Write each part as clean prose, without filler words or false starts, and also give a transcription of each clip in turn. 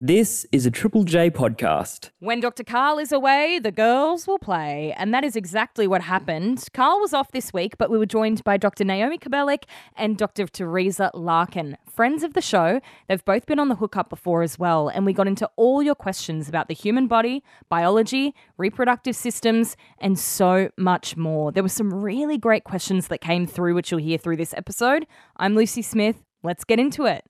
This is a Triple J podcast. When Dr. Carl is away, the girls will play. And that is exactly what happened. Carl was off this week, but we were joined by Dr. Naomi Kabelik and Dr. Teresa Larkin, friends of the show. They've both been on the hookup before as well. And we got into all your questions about the human body, biology, reproductive systems, and so much more. There were some really great questions that came through, which you'll hear through this episode. I'm Lucy Smith. Let's get into it.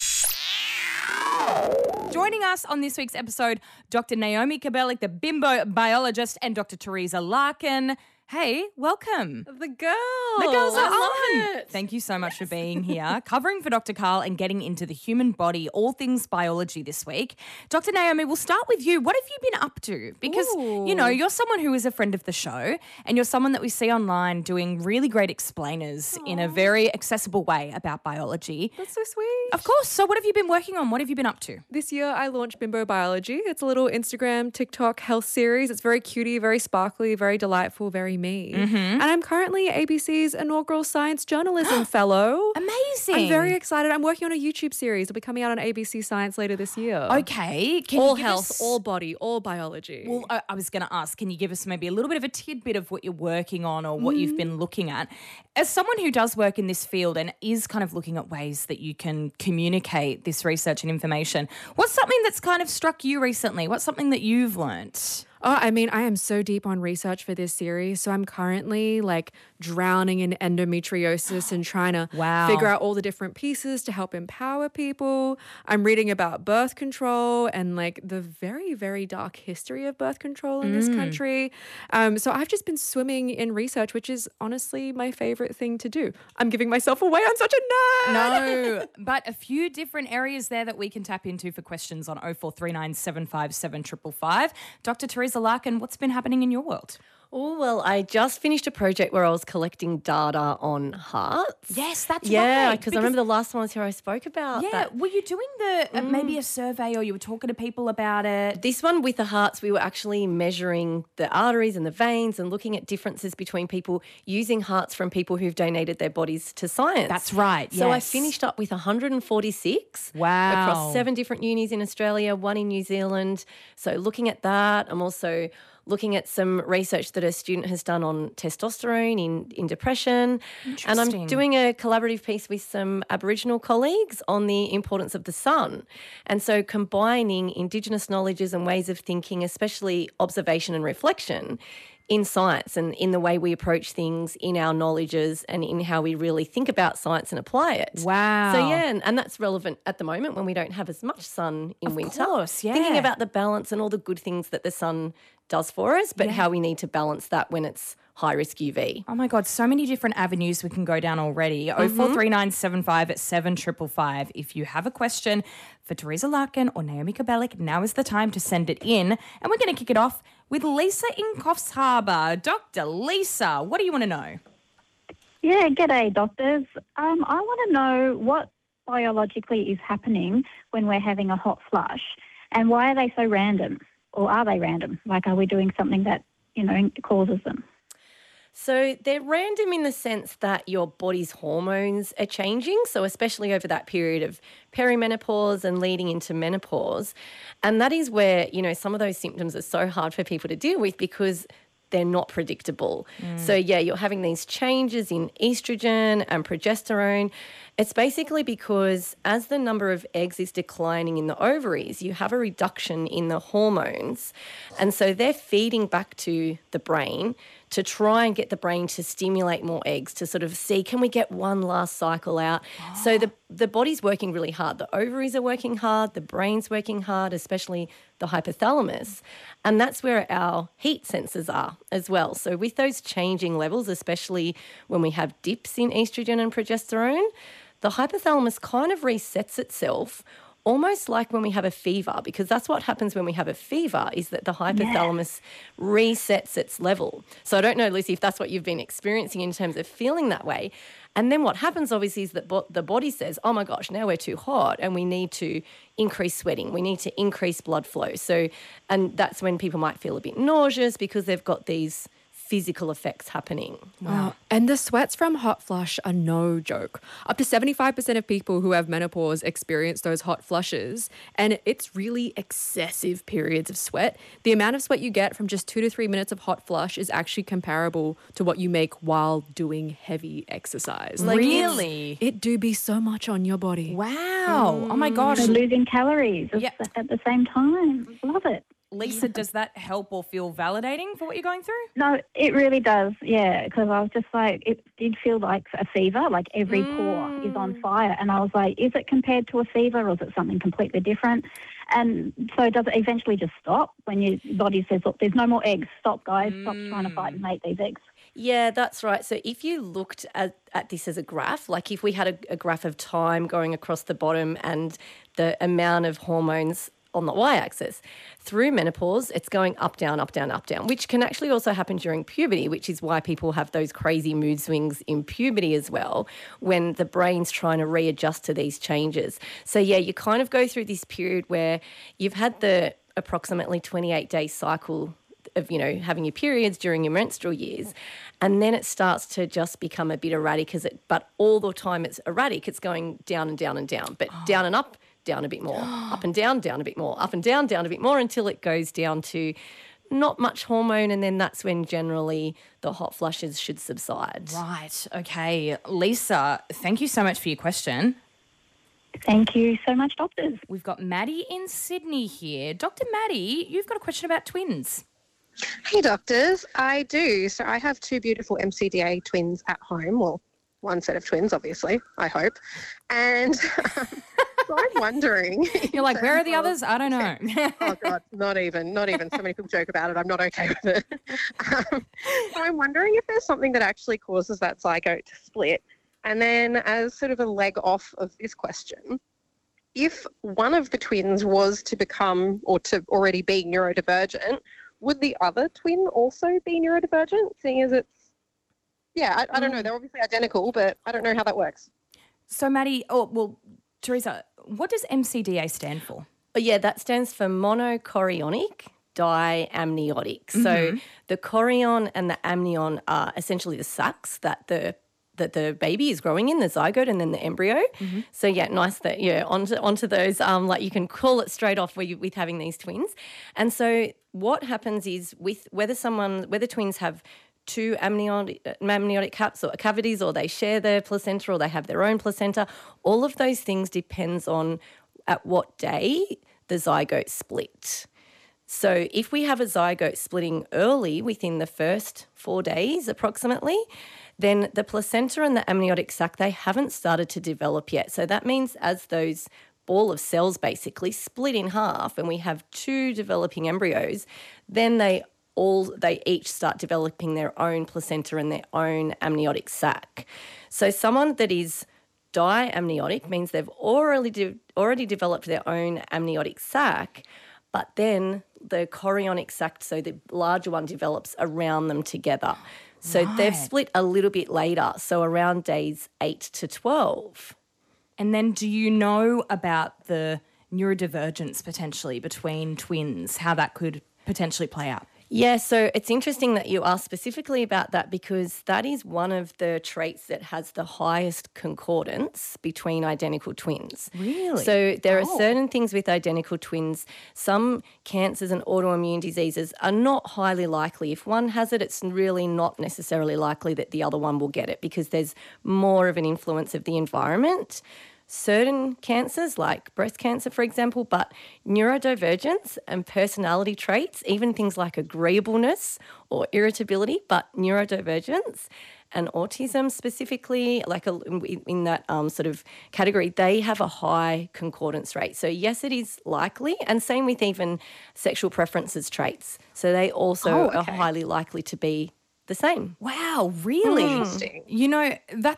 Joining us on this week's episode, Dr. Naomi Kabelik, the bimbo biologist, and Dr. Teresa Larkin. Hey, welcome. The girls. The girls are I love on. it. Thank you so much for being here, covering for Dr. Carl and getting into the human body, all things biology this week. Dr. Naomi, we'll start with you. What have you been up to? Because, you know, you're someone who is a friend of the show and you're someone that we see online doing really great explainers in a very accessible way about biology. That's so sweet. Of course. So what have you been working on? What have you been up to? This year I launched Bimbo Biology. It's a little Instagram, TikTok health series. It's very cutie, very sparkly, very delightful, very me. And I'm currently ABC's inaugural science journalism fellow. Amazing. I'm very excited. I'm working on a YouTube series. It'll be coming out on ABC Science later this year. Okay. Can All you give health, us... all body, all biology. Well, I was going to ask, can you give us maybe a little bit of a tidbit of what you're working on or what you've been looking at? As someone who does work in this field and is kind of looking at ways that you can communicate this research and information, what's something that's kind of struck you recently? What's something that you've learnt? Oh, I mean, I am so deep on research for this series. So I'm currently like drowning in endometriosis and trying to figure out all the different pieces to help empower people. I'm reading about birth control and like the very, very dark history of birth control in this country. So I've just been swimming in research, which is honestly my favorite thing to do. I'm giving myself away. I'm such a nerd. No, but a few different areas there that we can tap into for questions on 0439 757 555. Dr. Teresa Larkin, what's been happening in your world? Oh, well, I just finished a project where I was collecting data on hearts. Yes, that's right. Yeah, because I remember the last time I was here I spoke about that. Were you doing maybe a survey or you were talking to people about it? This one with the hearts, we were actually measuring the arteries and the veins and looking at differences between people using hearts from people who've donated their bodies to science. That's right, So I yes. finished up with 146. Wow. Across 7 different unis in Australia, 1 in New Zealand. So looking at that, I'm also looking at some research that a student has done on testosterone in depression. And I'm doing a collaborative piece with some Aboriginal colleagues on the importance of the sun. And so combining Indigenous knowledges and ways of thinking, especially observation and reflection, in science and in the way we approach things, in our knowledges and in how we really think about science and apply it. Wow. So, yeah, and that's relevant at the moment when we don't have as much sun in winter. Of course, yeah. Thinking about the balance and all the good things that the sun does for us, but how we need to balance that when it's high-risk UV. Oh, my God, so many different avenues we can go down already. 043975 at 7555. If you have a question for Teresa Larkin or Naomi Kabelik, now is the time to send it in. And we're going to kick it off with Lisa in Coffs Harbour. Dr. Lisa, what do you want to know? Yeah, g'day, doctors. I want to know what biologically is happening when we're having a hot flush and why are they so random? Or are they random? Like, are we doing something that, you know, causes them? So they're random in the sense that your body's hormones are changing, so especially over that period of perimenopause and leading into menopause. And that is where, you know, some of those symptoms are so hard for people to deal with because they're not predictable. So, yeah, you're having these changes in estrogen and progesterone. It's basically because as the number of eggs is declining in the ovaries, you have a reduction in the hormones. And so they're feeding back to the brain to try and get the brain to stimulate more eggs, to sort of see, can we get one last cycle out? So the body's working really hard. The ovaries are working hard, the brain's working hard, especially the hypothalamus. And that's where our heat sensors are as well. So with those changing levels, especially when we have dips in estrogen and progesterone, the hypothalamus kind of resets itself almost like when we have a fever, because that's what happens when we have a fever is that the hypothalamus resets its level. So I don't know, Lucy, if that's what you've been experiencing in terms of feeling that way. And then what happens obviously is that the body says, oh my gosh, now we're too hot and we need to increase sweating. We need to increase blood flow. So, and that's when people might feel a bit nauseous because they've got these physical effects happening. Wow. And the sweats from hot flush are no joke. Up to 75% of people who have menopause experience those hot flushes, and it's really excessive periods of sweat. The amount of sweat you get from just 2 to 3 minutes of hot flush is actually comparable to what you make while doing heavy exercise. Really? It do be so much on your body. Wow. Oh my gosh. So losing calories at the same time. Love it. Lisa, does that help or feel validating for what you're going through? No, it really does, yeah, because I was just like, it did feel like a fever, like every pore is on fire. And I was like, is it compared to a fever or is it something completely different? And so does it eventually just stop when your body says, look, there's no more eggs. Stop, guys. Stop trying to fight and make these eggs. Yeah, that's right. So if you looked at this as a graph, like if we had a graph of time going across the bottom and the amount of hormones on the y-axis, through menopause, it's going up, down, up, down, up, down, which can actually also happen during puberty, which is why people have those crazy mood swings in puberty as well, when the brain's trying to readjust to these changes. So, yeah, you kind of go through this period where you've had the approximately 28-day cycle of, you know, having your periods during your menstrual years, and then it starts to just become a bit erratic, but all the time it's erratic, it's going down and down and down, but down and up, down a bit more, up and down a bit more, up and down a bit more, until it goes down to not much hormone, and then that's when generally the hot flushes should subside. Right, okay. Lisa, thank you so much for your question. Thank you so much, doctors. We've got Maddie in Sydney here. Dr. Maddie, you've got a question about twins. Hey, doctors. I do. So I have 2 beautiful MCDA twins at home. Well, one set of twins, obviously, I hope. And so I'm wondering. You're like, where are the others? I don't know. Oh, God, not even. So many people joke about it. I'm not okay with it. So I'm wondering if there's something that actually causes that zygote to split. And then as sort of a leg off of this question, if one of the twins was to become or to already be neurodivergent, would the other twin also be neurodivergent, seeing as it's, I don't know, they're obviously identical, but I don't know how that works. So, Maddie, Teresa, what does MCDA stand for? Oh, yeah, that stands for monochorionic diamniotic. So the chorion and the amnion are essentially the sacs that the baby is growing in, the zygote and then the embryo. So, yeah, nice that, onto those, like you can call it straight off with having these twins. And so what happens is with whether twins have 2 amniotic cavities, or they share their placenta, or they have their own placenta, all of those things depends on at what day the zygote split. So if we have a zygote splitting early, within the first 4 days approximately, then the placenta and the amniotic sac, they haven't started to develop yet. So that means as those ball of cells basically split in half and we have 2 developing embryos, then they each start developing their own placenta and their own amniotic sac. So someone that is diamniotic means they've already developed their own amniotic sac, but then the chorionic sac, so the larger one, develops around them together. So they've split a little bit later, so around days 8 to 12. And then do you know about the neurodivergence potentially between twins, how that could potentially play out? Yeah, so it's interesting that you asked specifically about that, because that is one of the traits that has the highest concordance between identical twins. Really? So there are certain things with identical twins. Some cancers and autoimmune diseases are not highly likely. If one has it, it's really not necessarily likely that the other one will get it, because there's more of an influence of the environment. Certain cancers, like breast cancer, for example, but neurodivergence and personality traits, even things like agreeableness or irritability, but neurodivergence and autism specifically, like in that sort of category, they have a high concordance rate. So yes, it is likely, and same with even sexual preferences traits. So they also are highly likely to be the same. Wow, really? Interesting. You know,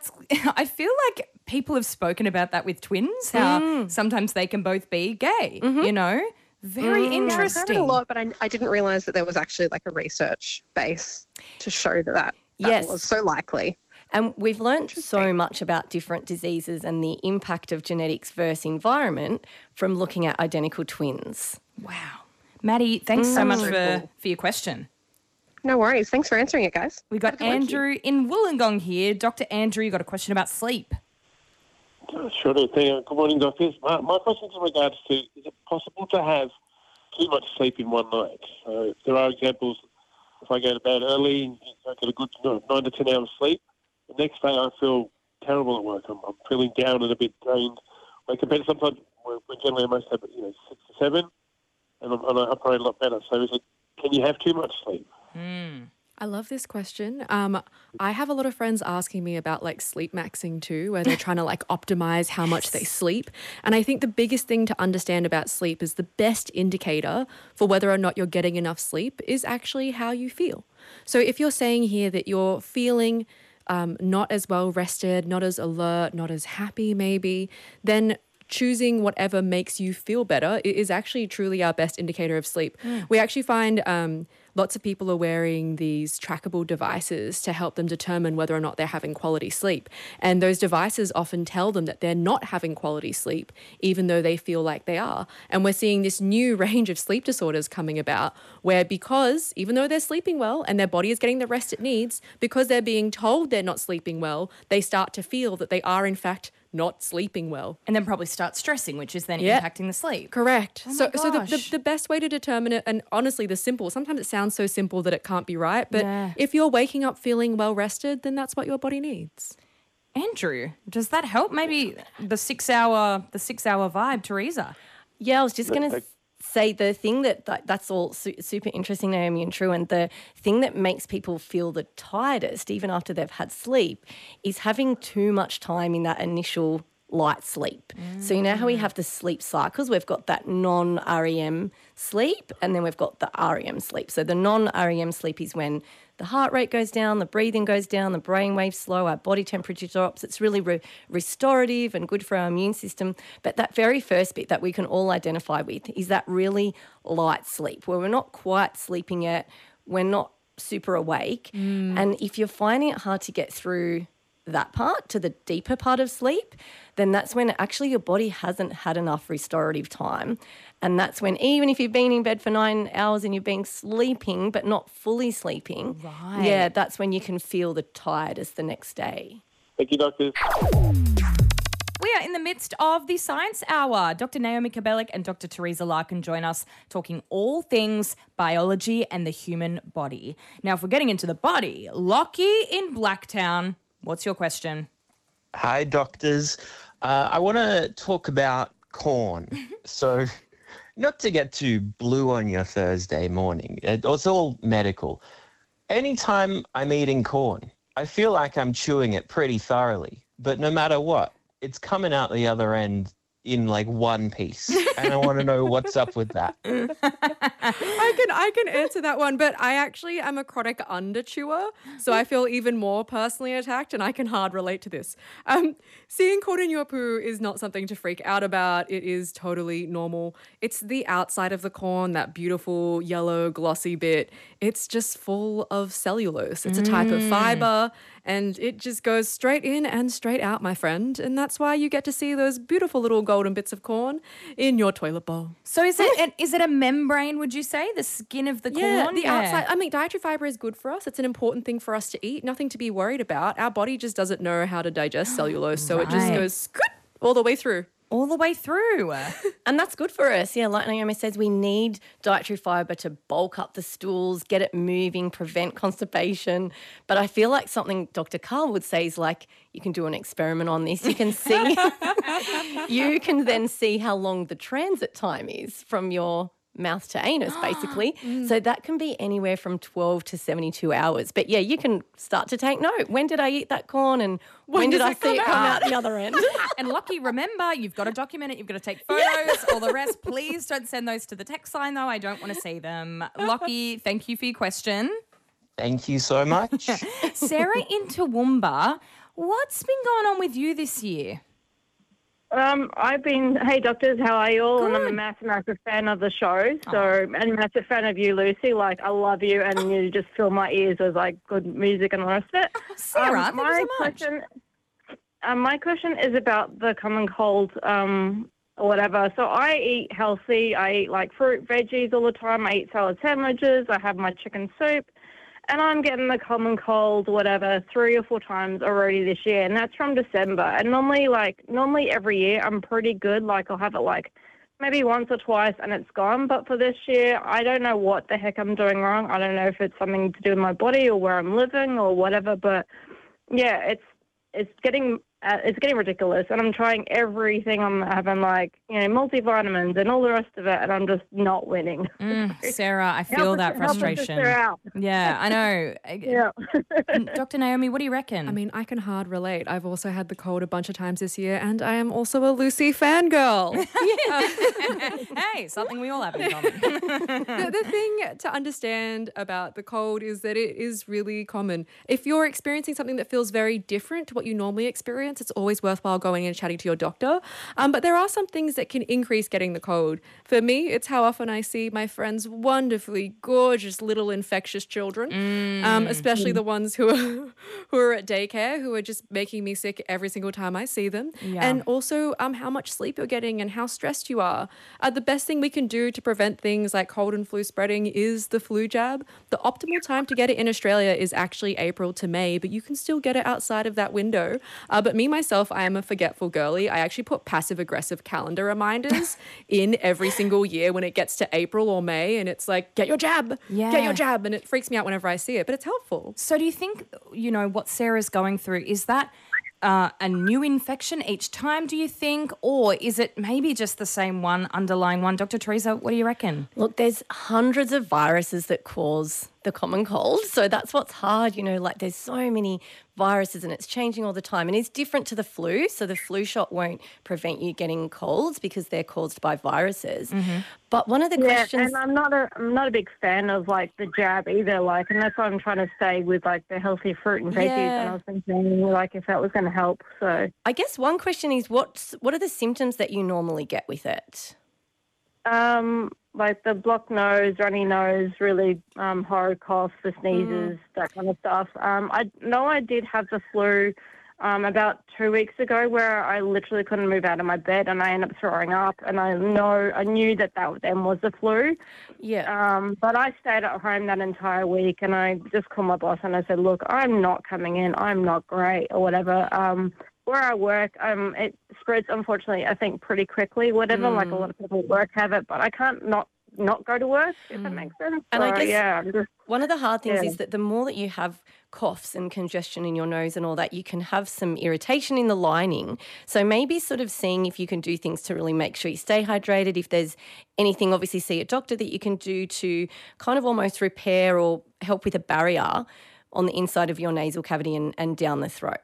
I feel like people have spoken about that with twins, how sometimes they can both be gay, you know? Very interesting. I've heard it a lot, but I didn't realise that there was actually like a research base to show that was so likely. And we've learned so much about different diseases and the impact of genetics versus environment from looking at identical twins. Wow. Maddie, thanks so much for your question. No worries. Thanks for answering it, guys. We got Andrew in Wollongong here. Dr. Andrew, you got a question about sleep. Sure do. Good morning, doctors. My question is in regards to, is it possible to have too much sleep in one night? There are examples, if I go to bed early, I get a good 9 to 10 hours sleep. The next day I feel terrible at work. I'm feeling down and a bit drained. Like compared to sometimes when generally I must have 6 to 7, and I operate a lot better. So can you have too much sleep? I love this question. I have a lot of friends asking me about like sleep maxing too, where they're trying to like optimize how much they sleep. And I think the biggest thing to understand about sleep is the best indicator for whether or not you're getting enough sleep is actually how you feel. So if you're saying here that you're feeling not as well rested, not as alert, not as happy maybe, then choosing whatever makes you feel better is actually truly our best indicator of sleep. We actually find lots of people are wearing these trackable devices to help them determine whether or not they're having quality sleep. And those devices often tell them that they're not having quality sleep, even though they feel like they are. And we're seeing this new range of sleep disorders coming about where because even though they're sleeping well and their body is getting the rest it needs, because they're being told they're not sleeping well, they start to feel that they are in fact not sleeping well. And then probably start stressing, which is then impacting the sleep. Correct. Oh so my gosh. the best way to determine it, and honestly sometimes it sounds so simple that it can't be right, but if you're waking up feeling well rested, then that's what your body needs. Andrew, does that help? Maybe the 6 hour vibe, Teresa? Yeah, I was just going to say the thing that's all super interesting, Naomi, and true. And the thing that makes people feel the tiredest, even after they've had sleep, is having too much time in that initial light sleep. So you know how we have the sleep cycles? We've got that non-REM sleep and then we've got the REM sleep. So the non-REM sleep is when the heart rate goes down, the breathing goes down, the brain waves slow, our body temperature drops. It's really restorative and good for our immune system. But that very first bit that we can all identify with is that really light sleep where we're not quite sleeping yet, we're not super awake. And if you're finding it hard to get through that part to the deeper part of sleep, then that's when actually your body hasn't had enough restorative time. And that's when even if you've been in bed for 9 hours and you've been sleeping but not fully sleeping, that's when you can feel the tiredest the next day. Thank you, doctors. We are in the midst of the Science Hour. Dr. Naomi Kabelik and Dr. Teresa Larkin join us talking all things biology and the human body. Now, if we're getting into the body, Lockie in Blacktown, what's your question? Hi, doctors. I want to talk about corn. So, not to get too blue on your Thursday morning, it's all medical. Anytime I'm eating corn, I feel like I'm chewing it pretty thoroughly, but no matter what, it's coming out the other end in like one piece. And I want to know what's up with that. I can answer that one, but I actually am a chronic underchewer, so I feel even more personally attacked and I can hard relate to this. Seeing corn in your poo is not something to freak out about. It is totally normal. It's the outside of the corn, that beautiful yellow glossy bit. It's just full of cellulose. It's a type of fiber and it just goes straight in and straight out, my friend. And that's why you get to see those beautiful little golden bits of corn in your toilet bowl. So is it a membrane, would you say? The skin of the corn? Yeah, the outside. I mean, dietary fiber is good for us. It's an important thing for us to eat. Nothing to be worried about. Our body just doesn't know how to digest cellulose, so it just goes all the way through. All the way through. And that's good for us. Yeah, like Naomi says, we need dietary fibre to bulk up the stools, get it moving, prevent constipation. But I feel like something Dr. Carl would say is like, you can do an experiment on this. You can see, you can then see how long the transit time is from your mouth to anus, basically. So that can be anywhere from 12 to 72 hours. But yeah, you can start to take note. When did I eat that corn and when did I see it come out the other end? And Lockie, remember, you've got to document it. You've got to take photos, all the rest. Please don't send those to the text line, though. I don't want to see them. Lockie, thank you for your question. Thank you so much. Sarah in Toowoomba, what's been going on with you this year? Hey doctors, how are you all? Good. And I'm a massive fan of the show. So, and a massive fan of you, Lucy. Like, I love you and you just fill my ears with like good music and all the rest of it. Sarah, thank you so much. My question is about the common cold, or whatever. So I eat healthy. I eat like fruit, veggies all the time. I eat salad sandwiches. I have my chicken soup. And I'm getting the common cold, whatever, 3 or 4 times already this year, and that's from December. And normally every year I'm pretty good. Like I'll have it like maybe once or twice and it's gone. But for this year, I don't know what the heck I'm doing wrong. I don't know if it's something to do with my body or where I'm living or whatever. But yeah, it's getting ridiculous, and I'm trying everything. I'm having multivitamins and all the rest of it, and I'm just not winning. Sarah, I feel that frustration. Yeah, I know. Yeah. Dr. Naomi, what do you reckon? I mean, I can hard relate. I've also had the cold a bunch of times this year, and I am also a Lucy fangirl. Hey, something we all have in common. The thing to understand about the cold is that it is really common. If you're experiencing something that feels very different to what you normally experience, it's always worthwhile going and chatting to your doctor. But there are some things that can increase getting the cold. For me, it's how often I see my friends' wonderfully gorgeous little infectious children, especially the ones who are at daycare, who are just making me sick every single time I see them. Yeah. And also how much sleep you're getting and how stressed you are. The best thing we can do to prevent things like cold and flu spreading is the flu jab. The optimal time to get it in Australia is actually April to May, but you can still get it outside of that window. But me, myself, I am a forgetful girly. I actually put passive-aggressive calendar reminders in every single year when it gets to April or May, and it's like, get your jab, get your jab, and it freaks me out whenever I see it, but it's helpful. So do you think, what Sarah's going through, is that a new infection each time, do you think, or is it maybe just the same one, underlying one? Dr. Teresa, what do you reckon? Look, there's hundreds of viruses that cause the common cold, so that's what's hard, there's so many viruses and it's changing all the time, and it's different to the flu. So the flu shot won't prevent you getting colds because they're caused by viruses. Mm-hmm. But one of the questions, and I'm not a big fan of the jab either, and that's why I'm trying to stay with the healthy fruit and veggies. And I was thinking if that was going to help. So I guess one question is what are the symptoms that you normally get with it? The blocked nose, runny nose, really horrid cough, the sneezes, that kind of stuff. I know I did have the flu about 2 weeks ago, where I literally couldn't move out of my bed and I ended up throwing up, and I knew that then was the flu. Yeah. But I stayed at home that entire week, and I just called my boss and I said, look, I'm not coming in, I'm not great or whatever. Where I work, it spreads, unfortunately, I think pretty quickly, whatever. A lot of people at work have it, but I can't not go to work, if that makes sense. And so, I guess one of the hard things Yeah. is that the more that you have coughs and congestion in your nose and all that, you can have some irritation in the lining. So maybe sort of seeing if you can do things to really make sure you stay hydrated. If there's anything, obviously see a doctor that you can do to kind of almost repair or help with a barrier on the inside of your nasal cavity and down the throat.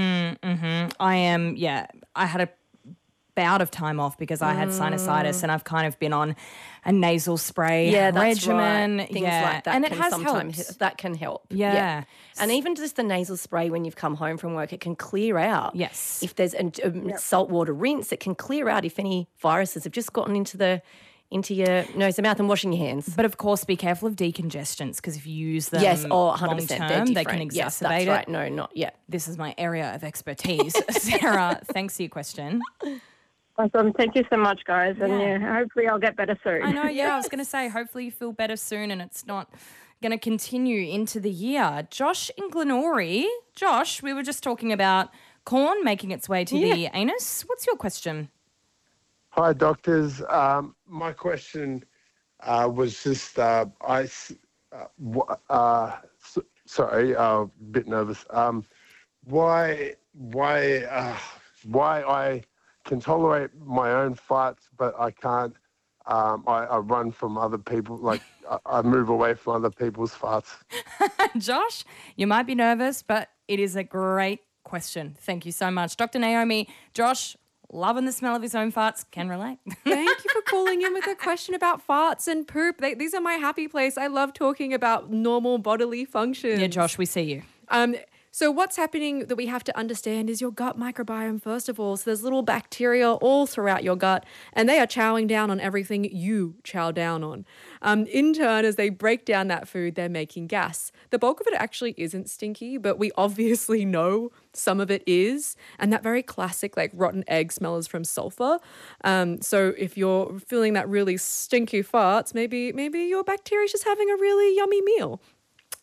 I had a bout of time off because I had sinusitis, and I've kind of been on a nasal spray regimen. Right. Things like that, and it has sometimes helped. that can help. Yeah. And even just the nasal spray when you've come home from work, it can clear out. Yes. If there's a saltwater rinse, it can clear out if any viruses have just gotten into your nose and mouth, and washing your hands. But of course, be careful of decongestants, because if you use them 100%, long-term, they can exacerbate yes, that's it. right. No, not yet. This is my area of expertise. Sarah, thanks for your question. Awesome. Thank you so much, guys. And hopefully I'll get better soon. I know, I was going to say, hopefully you feel better soon and it's not going to continue into the year. Josh in Glenorrey. Josh, we were just talking about corn making its way to the anus. What's your question? Hi, doctors. My question was just, sorry, a bit nervous. Why I can tolerate my own farts, but I can't. I run from other people. I move away from other people's farts. Josh, you might be nervous, but it is a great question. Thank you so much. Dr. Naomi, Josh, loving the smell of his own farts, can relate. Thank you for calling in with a question about farts and poop. These are my happy place. I love talking about normal bodily functions. Yeah, Josh, we see you. So what's happening that we have to understand is your gut microbiome, first of all. So there's little bacteria all throughout your gut, and they are chowing down on everything you chow down on. In turn, as they break down that food, they're making gas. The bulk of it actually isn't stinky, but we obviously know some of it is. And that very classic, rotten egg smell is from sulfur. So if you're feeling that really stinky farts, maybe your bacteria's just having a really yummy meal.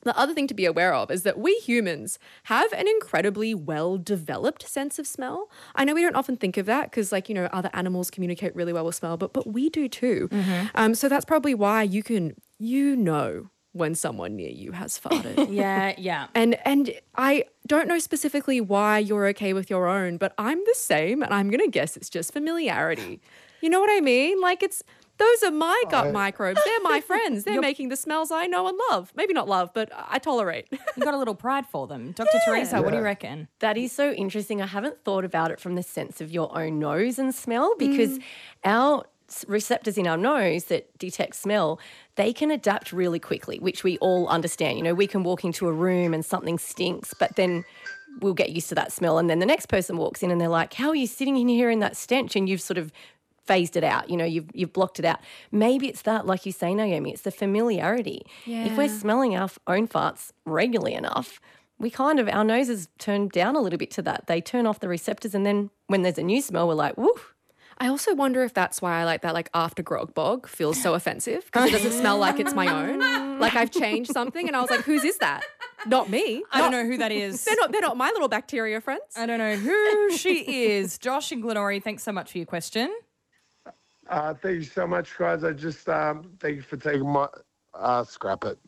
The other thing to be aware of is that we humans have an incredibly well-developed sense of smell. I know we don't often think of that because, like, you know, other animals communicate really well with smell, but we do too. So that's probably why you can, you know, when someone near you has farted. Yeah. And I don't know specifically why you're okay with your own, but I'm the same, and I'm going to guess it's just familiarity. You know what I mean? Like, those are my gut microbes. They're my friends. They're making the smells I know and love. Maybe not love, but I tolerate. You got a little pride for them. Dr. Teresa, what do you reckon? That is so interesting. I haven't thought about it from the sense of your own nose and smell, because our receptors in our nose that detect smell, they can adapt really quickly, which we all understand. You know, we can walk into a room and something stinks, but then we'll get used to that smell. And then the next person walks in and they're like, how are you sitting in here in that stench? And you've sort of phased it out, you know, you've blocked it out. Maybe it's that, like you say, Naomi, it's the familiarity. Yeah. If we're smelling our own farts regularly enough, we kind of, our noses turn down a little bit to that. They turn off the receptors, and then when there's a new smell, we're like, woo. I also wonder if that's why I like that, like, after grog bog feels so offensive, because it doesn't smell like it's my own. Like, I've changed something and I was like, whose is that? Not me. I don't know who that is. They're not my little bacteria friends. I don't know who she is. Josh and Glenori, thanks so much for your question. Thank you so much, guys. I just thank you for taking my scrap it.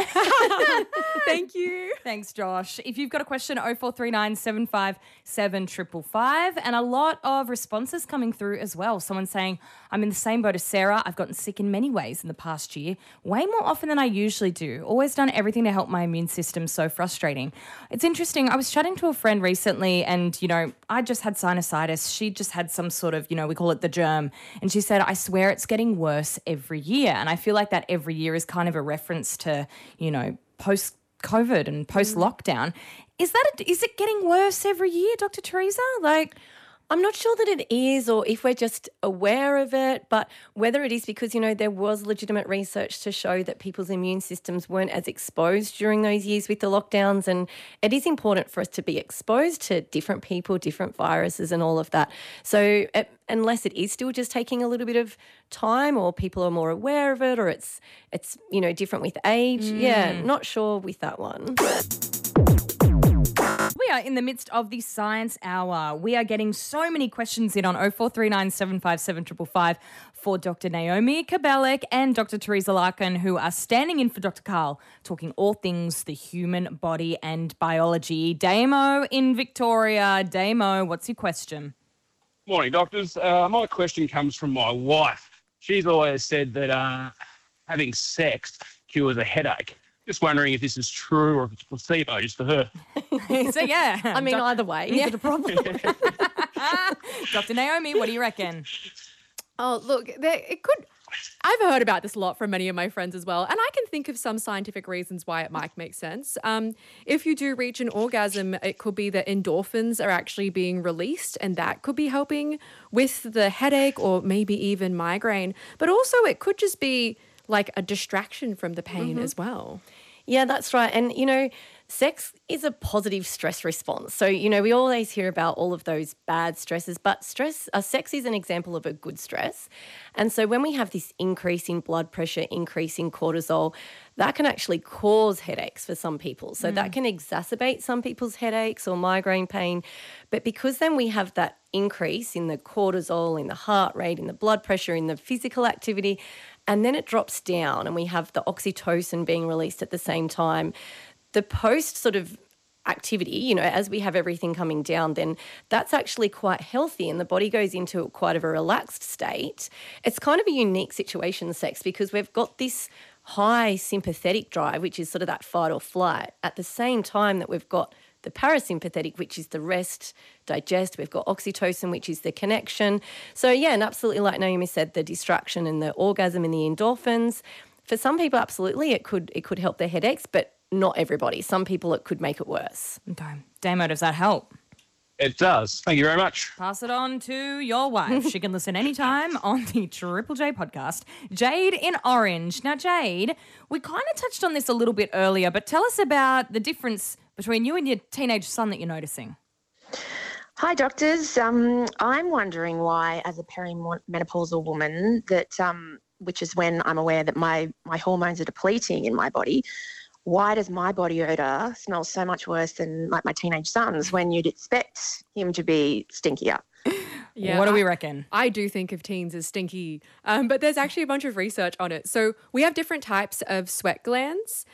Thank you. Thanks, Josh. If you've got a question, 0439 757 555, and a lot of responses coming through as well. Someone saying, I'm in the same boat as Sarah. I've gotten sick in many ways in the past year, way more often than I usually do. Always done everything to help my immune system. So frustrating. It's interesting. I was chatting to a friend recently, and, you know, I just had sinusitis. She just had some sort of, you know, we call it the germ. And she said, I swear it's getting worse every year. And I feel like that every year is kind of a reference to, you know, post-COVID and post-lockdown. Is it getting worse every year, Dr. Teresa? Like, I'm not sure that it is, or if we're just aware of it, but whether it is because, you know, there was legitimate research to show that people's immune systems weren't as exposed during those years with the lockdowns. And it is important for us to be exposed to different people, different viruses and all of that. So unless it is still just taking a little bit of time, or people are more aware of it, or it's you know, different with age. Yeah, not sure with that one. We are in the midst of the Science Hour. We are getting so many questions in on 0439 757 555 for Dr. Naomi Kabelek and Dr. Teresa Larkin, who are standing in for Dr. Karl, talking all things the human body and biology. Damo in Victoria. Damo, what's your question? Morning, doctors. My question comes from my wife. She's always said that having sex cures a headache. Just wondering if this is true or if it's placebo just for her. So, yeah. I mean, either way, is it a problem? Dr. Naomi, what do you reckon? Oh, look, it could. I've heard about this a lot from many of my friends as well, and I can think of some scientific reasons why it might make sense. If you do reach an orgasm, it could be that endorphins are actually being released, and that could be helping with the headache or maybe even migraine. But also it could just be like a distraction from the pain as well. Yeah, that's right. And, you know, sex is a positive stress response. So, you know, we always hear about all of those bad stresses, but sex is an example of a good stress. And so when we have this increase in blood pressure, increase in cortisol, that can actually cause headaches for some people. So that can exacerbate some people's headaches or migraine pain. But because then we have that increase in the cortisol, in the heart rate, in the blood pressure, in the physical activity, and then it drops down and we have the oxytocin being released at the same time, the post sort of activity, you know, as we have everything coming down, then that's actually quite healthy and the body goes into quite of a relaxed state. It's kind of a unique situation, sex, because we've got this high sympathetic drive, which is sort of that fight or flight, at the same time that we've got the parasympathetic, which is the rest, digest. We've got oxytocin, which is the connection. So, yeah, and absolutely, like Naomi said, the distraction and the orgasm and the endorphins. For some people, absolutely, it could help their headaches, but not everybody. Some people, it could make it worse. Okay. Damo, does that help? It does. Thank you very much. Pass it on to your wife. She can listen anytime on the Triple J podcast. Jade in Orange. Now, Jade, we kind of touched on this a little bit earlier, but tell us about the difference between you and your teenage son that you're noticing. Hi, doctors. I'm wondering why, as a perimenopausal woman, that which is when I'm aware that my hormones are depleting in my body, why does my body odour smell so much worse than like my teenage son's when you'd expect him to be stinkier? Yeah, what do we reckon? I do think of teens as stinky, but there's actually a bunch of research on it. So we have different types of sweat glands.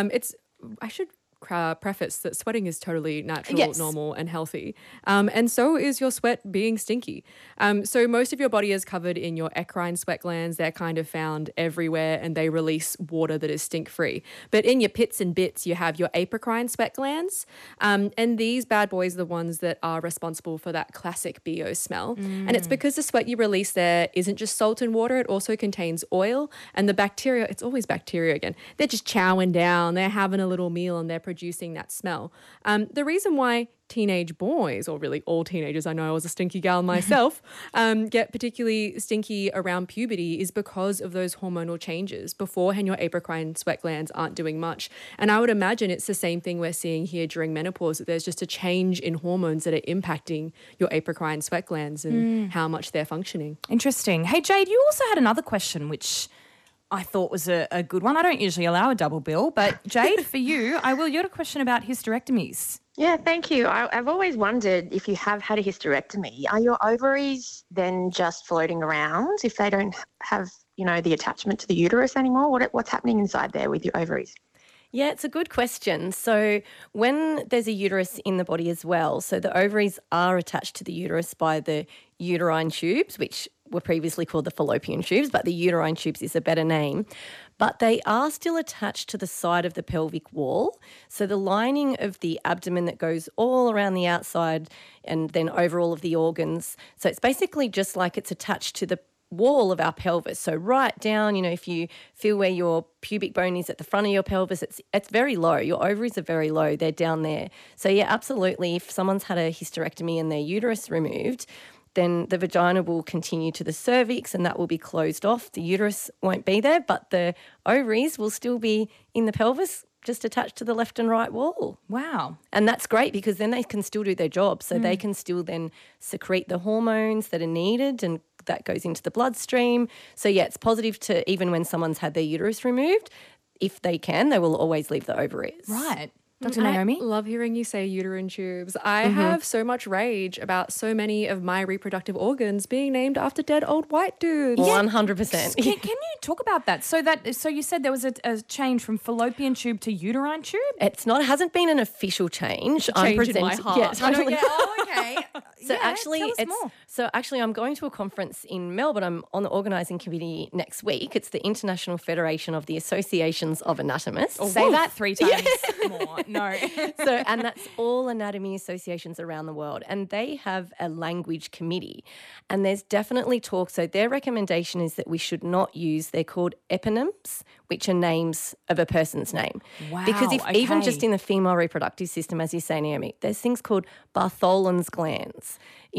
I should preface that sweating is totally natural, Yes. normal, and healthy. And so is your sweat being stinky. So most of your body is covered in your eccrine sweat glands. They're kind of found everywhere and they release water that is stink-free. But in your pits and bits, you have your apocrine sweat glands. And these bad boys are the ones that are responsible for that classic BO smell. And it's because the sweat you release there isn't just salt and water, it also contains oil. And the bacteria, it's always bacteria again, they're just chowing down, they're having a little meal and they're producing that smell. The reason why teenage boys, or really all teenagers, I know I was a stinky gal myself, get particularly stinky around puberty is because of those hormonal changes. Beforehand, your apocrine sweat glands aren't doing much. And I would imagine it's the same thing we're seeing here during menopause, that there's just a change in hormones that are impacting your apocrine sweat glands and how much they're functioning. Interesting. Hey, Jade, you also had another question, which I thought was a good one. I don't usually allow a double bill, but Jade, for you, you had a question about hysterectomies. Yeah, thank you. I've always wondered, if you have had a hysterectomy, are your ovaries then just floating around if they don't have, the attachment to the uterus anymore? What's happening inside there with your ovaries? Yeah, it's a good question. So when there's a uterus in the body as well, so the ovaries are attached to the uterus by the uterine tubes, which were previously called the fallopian tubes, but the uterine tubes is a better name. But they are still attached to the side of the pelvic wall. So the lining of the abdomen that goes all around the outside and then over all of the organs. So it's basically just like it's attached to the wall of our pelvis. So right down, if you feel where your pubic bone is at the front of your pelvis, it's very low. Your ovaries are very low. They're down there. So yeah, absolutely. If someone's had a hysterectomy and their uterus removed, then the vagina will continue to the cervix and that will be closed off. The uterus won't be there, but the ovaries will still be in the pelvis, just attached to the left and right wall. Wow. And that's great because then they can still do their job. So they can still then secrete the hormones that are needed and that goes into the bloodstream. So yeah, it's positive to even when someone's had their uterus removed, if they can, they will always leave the ovaries. Right. Dr. Naomi? I love hearing you say uterine tubes. I have so much rage about so many of my reproductive organs being named after dead old white dudes. 100%. Can you talk about that? So you said there was a change from fallopian tube to uterine tube? It hasn't been an official change. I'm Change in my heart. Yeah, totally. okay. So actually, tell us more. I'm going to a conference in Melbourne. I'm on the organising committee next week. It's the International Federation of the Associations of Anatomists. Say that 3 times more. No. And that's all anatomy associations around the world. And they have a language committee. And there's definitely talk. So their recommendation is that we should not use, they're called eponyms, which are names of a person's name. Wow. Because even just in the female reproductive system, as you say, Naomi, there's things called Bartholin's glands,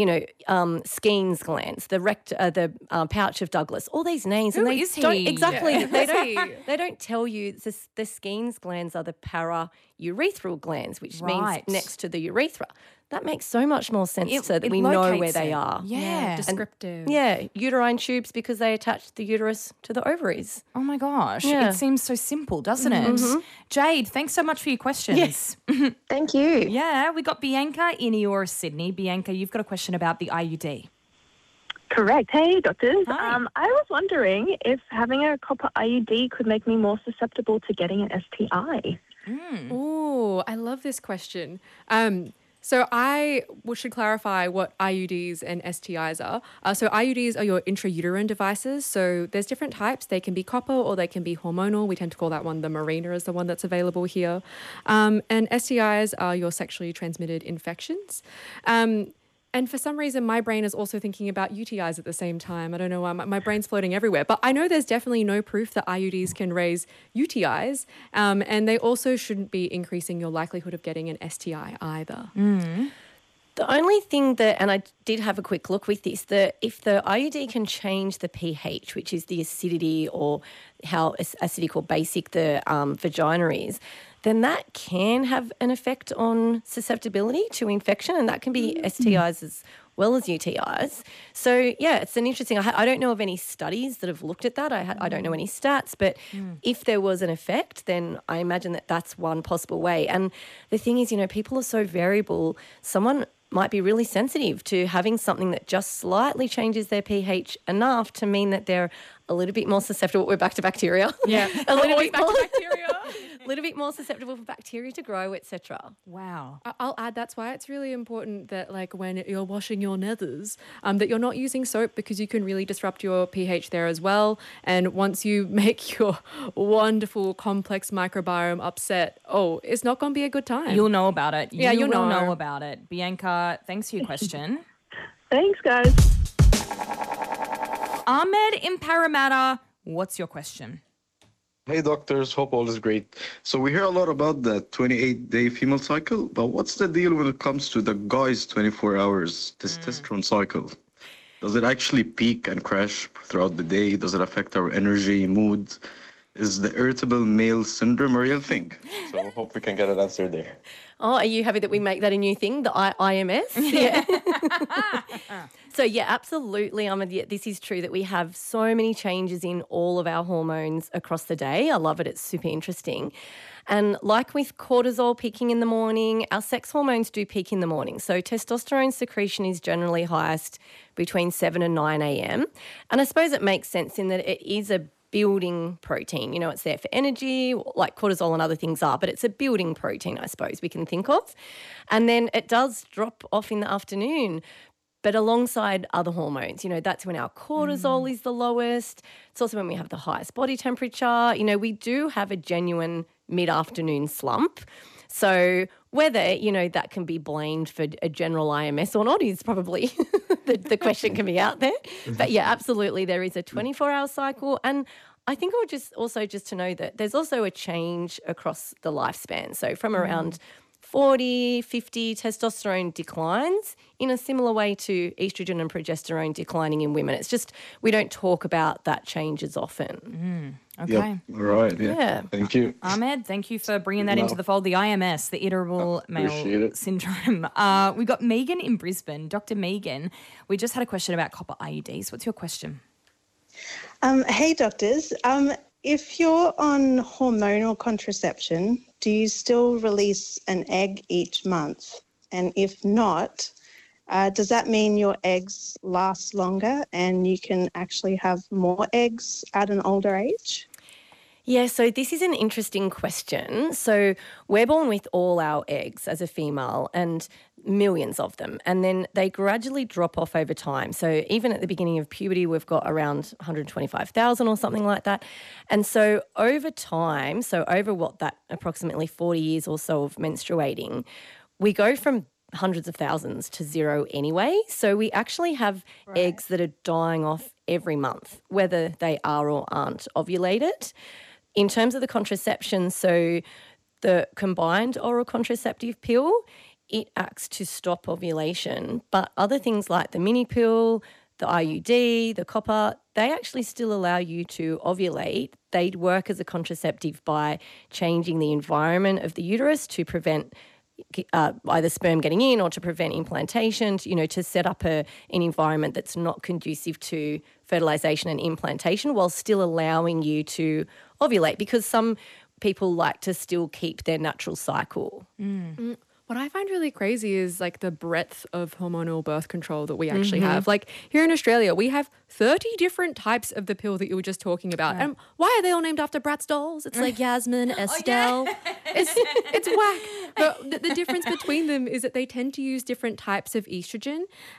Skene's glands, the pouch of Douglas, all these names. Who is he? Exactly. Yeah. They don't tell you the Skene's glands are the paraurethral glands, which means next to the urethra. That makes so much more sense so that we know where they are. Yeah. Descriptive. Uterine tubes because they attach the uterus to the ovaries. Oh my gosh. Yeah. It seems so simple, doesn't it? Jade, thanks so much for your questions. Yes. Thank you. Yeah, we got Bianca in Eora, Sydney. Bianca, you've got a question about the IUD. Correct. Hey, doctors. Hi. I was wondering if having a copper IUD could make me more susceptible to getting an STI. Ooh, I love this question. So I should clarify what IUDs and STIs are. So IUDs are your intrauterine devices. So there's different types. They can be copper or they can be hormonal. We tend to call that one the Mirena is the one that's available here. And STIs are your sexually transmitted infections. And for some reason, my brain is also thinking about UTIs at the same time. I don't know why. My brain's floating everywhere. But I know there's definitely no proof that IUDs can raise UTIs. And they also shouldn't be increasing your likelihood of getting an STI either. The only thing that, and I did have a quick look with this, that if the IUD can change the pH, which is the acidity or how acidic or basic the vagina is, then that can have an effect on susceptibility to infection, and that can be STIs as well as UTIs. So, yeah, it's an interesting, I don't know of any studies that have looked at that. I don't know any stats, but if there was an effect, then I imagine that that's one possible way. And the thing is, people are so variable. Someone might be really sensitive to having something that just slightly changes their pH enough to mean that they're a little bit more susceptible. We're back to bacteria. Yeah. A little bit back to bacteria. A little bit more susceptible for bacteria to grow, etc. Wow. I'll add that's why it's really important that when you're washing your nethers, that you're not using soap, because you can really disrupt your pH there as well. And once you make your wonderful complex microbiome upset, it's not going to be a good time. You'll know about it. Yeah, you'll know. know about it. Bianca, thanks for your question. Thanks, guys. Ahmed in Parramatta, what's your question? Hey doctors, hope all is great. So we hear a lot about the 28-day female cycle, but what's the deal when it comes to the guy's 24 hours testosterone cycle? Does it actually peak and crash throughout the day? Does it affect our energy, mood? Is the irritable male syndrome a real thing? So hope we can get an answer there. Oh, are you happy that we make that a new thing, the IMS? Yeah. So, yeah, absolutely, Ahmed. Yeah, this is true that we have so many changes in all of our hormones across the day. I love it. It's super interesting. And like with cortisol peaking in the morning, our sex hormones do peak in the morning. So testosterone secretion is generally highest between 7 and 9 a.m. And I suppose it makes sense in that it is a building protein. It's there for energy, like cortisol and other things are, but it's a building protein, I suppose, we can think of. And then it does drop off in the afternoon, but alongside other hormones. That's when our cortisol is the lowest. It's also when we have the highest body temperature. We do have a genuine mid-afternoon slump. So whether, that can be blamed for a general IMS or not is probably the question can be out there. But yeah, absolutely, there is a 24-hour cycle. And I think just to know that there's also a change across the lifespan. So from around 40, 50, testosterone declines in a similar way to estrogen and progesterone declining in women. It's just we don't talk about that change as often. Okay. Yep. All right. Yeah. Thank you. Ahmed, thank you for bringing that into the fold. The IMS, the irritable male syndrome. We've got Megan in Brisbane. Dr. Megan, we just had a question about copper IUDs. What's your question? Hey, doctors. If you're on hormonal contraception, do you still release an egg each month? And if not, does that mean your eggs last longer and you can actually have more eggs at an older age? Yeah, so this is an interesting question. So we're born with all our eggs as a female and millions of them, and then they gradually drop off over time. So even at the beginning of puberty, we've got around 125,000 or something like that. And so over time, so over that approximately 40 years or so of menstruating, we go from hundreds of thousands to zero anyway. So we actually have eggs that are dying off every month, whether they are or aren't ovulated. In terms of the contraception, so the combined oral contraceptive pill, it acts to stop ovulation. But other things like the mini pill, the IUD, the copper, they actually still allow you to ovulate. They work as a contraceptive by changing the environment of the uterus to prevent either sperm getting in or to prevent implantation, to set up an environment that's not conducive to fertilization and implantation while still allowing you to ovulate, because some people like to still keep their natural cycle. What I find really crazy is the breadth of hormonal birth control that we actually have. Here in Australia, we have 30 different types of the pill that you were just talking about. And why are they all named after Bratz dolls? It's like Yasmin, Estelle. It's whack. But the difference between them is that they tend to use different types of estrogen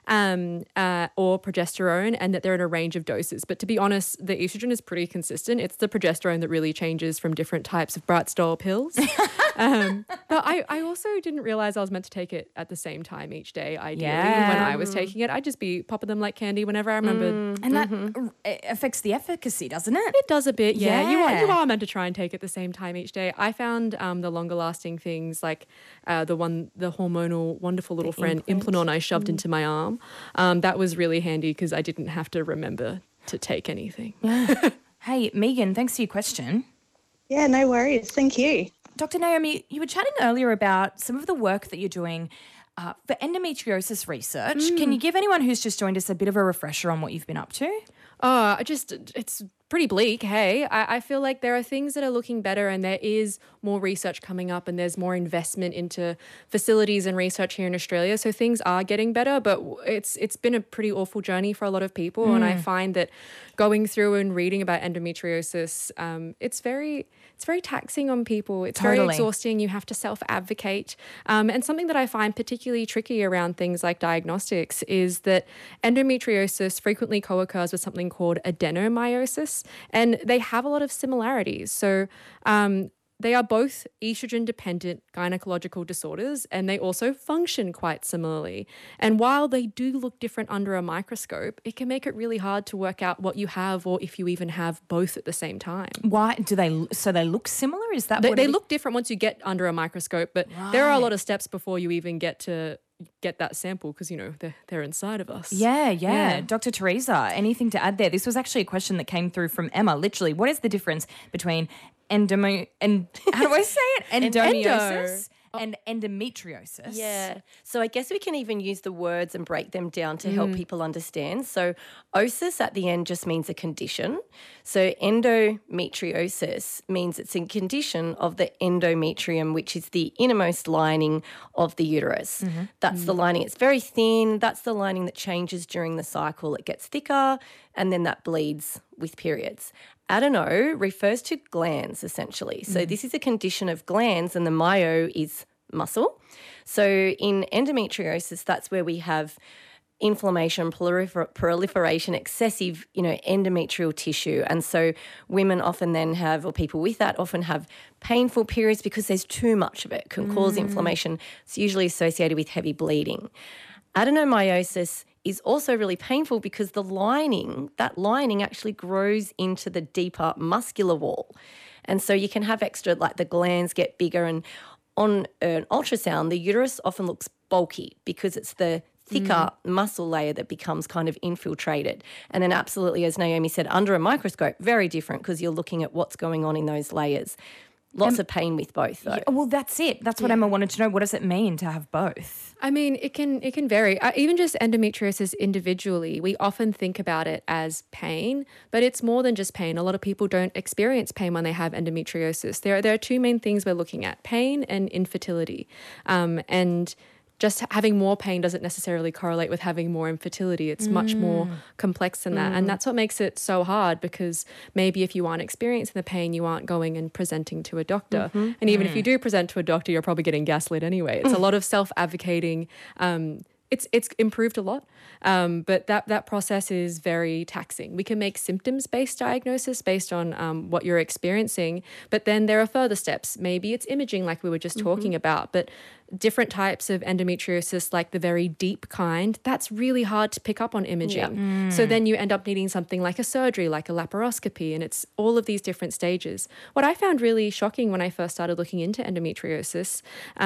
or progesterone, and that they're in a range of doses. But to be honest, the estrogen is pretty consistent. It's the progesterone that really changes from different types of Bratz doll pills. But I also didn't realize I was meant to take it at the same time each day, ideally. Yeah. When I was taking it, I'd just be popping them like candy whenever I remembered. And that affects the efficacy, doesn't it? It does a bit, yeah. You are meant to try and take it at the same time each day. I found the longer lasting things like the hormonal wonderful little friend Implanon I shoved into my arm. That was really handy because I didn't have to remember to take anything. Hey, Megan, thanks for your question. Yeah, no worries. Thank you. Dr. Naomi, you were chatting earlier about some of the work that you're doing For endometriosis research, can you give anyone who's just joined us a bit of a refresher on what you've been up to? It's pretty bleak, hey? I feel like there are things that are looking better and there is more research coming up and there's more investment into facilities and research here in Australia. So things are getting better, but it's been a pretty awful journey for a lot of people. And I find that going through and reading about endometriosis, it's very taxing on people. It's very exhausting. You have to self-advocate. And something that I find particularly tricky around things like diagnostics is that endometriosis frequently co-occurs with something called adenomyosis, and they have a lot of similarities. So they are both estrogen-dependent gynecological disorders, and they also function quite similarly. And while they do look different under a microscope, it can make it really hard to work out what you have or if you even have both at the same time. Why do they? So they look similar? Is that what they look different once you get under a microscope? But there are a lot of steps before you even get to get that sample because, you know, they're inside of us. Yeah. Dr. Teresa, anything to add there? This was actually a question that came through from Emma. Literally, what is the difference between how do I say it? Endometriosis and endometriosis. Yeah. So I guess we can even use the words and break them down to help people understand. So osis at the end just means a condition. So endometriosis means it's a condition of the endometrium, which is the innermost lining of the uterus. That's the lining. It's very thin. That's the lining that changes during the cycle. It gets thicker and then that bleeds with periods. Adeno refers to glands, essentially. So this is a condition of glands and the myo is muscle. So in endometriosis, that's where we have inflammation, proliferation, excessive, endometrial tissue. And so women often then have, or people with that often have painful periods because there's too much of it. It can cause inflammation. It's usually associated with heavy bleeding. Adenomyosis is also really painful because that lining actually grows into the deeper muscular wall. And so you can have extra, like the glands get bigger, and on an ultrasound, the uterus often looks bulky because it's the thicker muscle layer that becomes kind of infiltrated. And then absolutely, as Naomi said, under a microscope, very different because you're looking at what's going on in those layers. Lots of pain with both, though. Yeah, well, that's it. That's what Emma wanted to know. What does it mean to have both? I mean, it can vary. Even just endometriosis individually, we often think about it as pain, but it's more than just pain. A lot of people don't experience pain when they have endometriosis. There are two main things we're looking at: pain and infertility. And just having more pain doesn't necessarily correlate with having more infertility. It's much more complex than that. And that's what makes it so hard, because maybe if you aren't experiencing the pain, you aren't going and presenting to a doctor. And even if you do present to a doctor, you're probably getting gaslit anyway. It's a lot of self-advocating. It's improved a lot, but that process is very taxing. We can make symptoms-based diagnosis based on what you're experiencing, but then there are further steps. Maybe it's imaging like we were just talking about, but different types of endometriosis, like the very deep kind, that's really hard to pick up on imaging. So then you end up needing something like a surgery, like a laparoscopy, and it's all of these different stages. What I found really shocking when I first started looking into endometriosis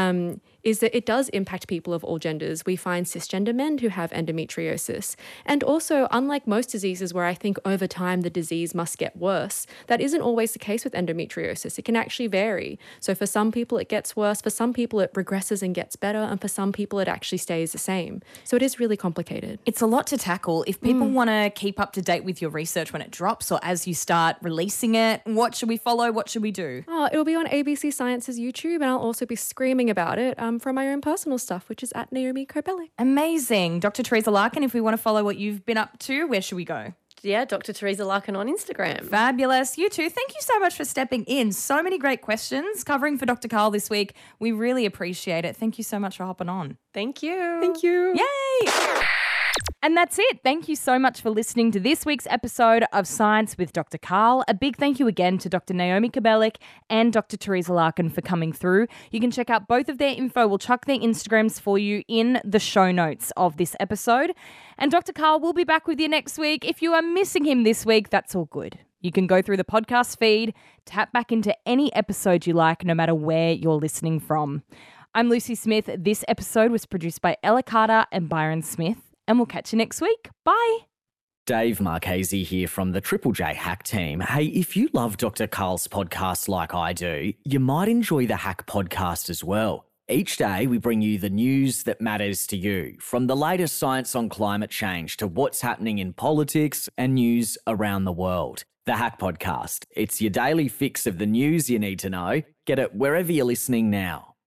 is that it does impact people of all genders. We find cisgender men who have endometriosis. And also, unlike most diseases where I think over time the disease must get worse, that isn't always the case with endometriosis. It can actually vary. So for some people it gets worse, for some people it regresses and gets better, and for some people it actually stays the same. So it is really complicated. It's a lot to tackle. If people want to keep up to date with your research when it drops or as you start releasing it, what should we follow? What should we do? It'll be on ABC Science's YouTube, and I'll also be screaming about it from my own personal stuff, which is at Naomi Kobelic. Amazing. Dr. Teresa Larkin, if we want to follow what you've been up to, where should we go? Yeah, Dr. Teresa Larkin on Instagram. Fabulous. You too. Thank you so much for stepping in. So many great questions covering for Dr. Karl this week. We really appreciate it. Thank you so much for hopping on. Thank you. Thank you. Yay! And that's it. Thank you so much for listening to this week's episode of Science with Dr. Karl. A big thank you again to Dr. Naomi Kobelic and Dr. Teresa Larkin for coming through. You can check out both of their info. We'll chuck their Instagrams for you in the show notes of this episode. And Dr. Karl will be back with you next week. If you are missing him this week, that's all good. You can go through the podcast feed, tap back into any episode you like, no matter where you're listening from. I'm Lucy Smith. This episode was produced by Ella Carter and Byron Smith. And we'll catch you next week. Bye. Dave Marchese here from the Triple J Hack team. Hey, if you love Dr. Karl's podcast like I do, you might enjoy the Hack podcast as well. Each day, we bring you the news that matters to you, from the latest science on climate change to what's happening in politics and news around the world. The Hack Podcast. It's your daily fix of the news you need to know. Get it wherever you're listening now.